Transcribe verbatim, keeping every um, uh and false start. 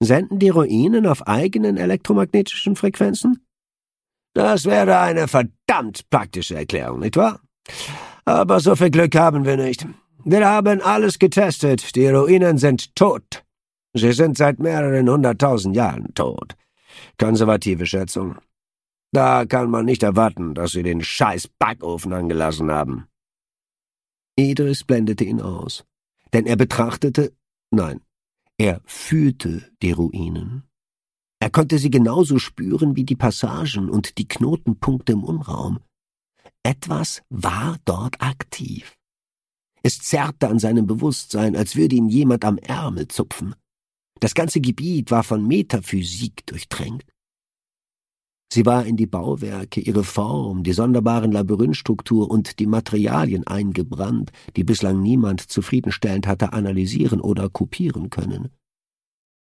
Senden die Ruinen auf eigenen elektromagnetischen Frequenzen? Das wäre eine verdammt praktische Erklärung, nicht wahr? Aber so viel Glück haben wir nicht. Wir haben alles getestet. Die Ruinen sind tot. Sie sind seit mehreren hunderttausend Jahren tot. Konservative Schätzung. Da kann man nicht erwarten, dass sie den scheiß Backofen angelassen haben. Idris blendete ihn aus, denn er betrachtete, nein, er fühlte die Ruinen. Er konnte sie genauso spüren wie die Passagen und die Knotenpunkte im Unraum. Etwas war dort aktiv. Es zerrte an seinem Bewusstsein, als würde ihn jemand am Ärmel zupfen. Das ganze Gebiet war von Metaphysik durchtränkt. Sie war in die Bauwerke, ihre Form, die sonderbaren Labyrinthstruktur und die Materialien eingebrannt, die bislang niemand zufriedenstellend hatte analysieren oder kopieren können.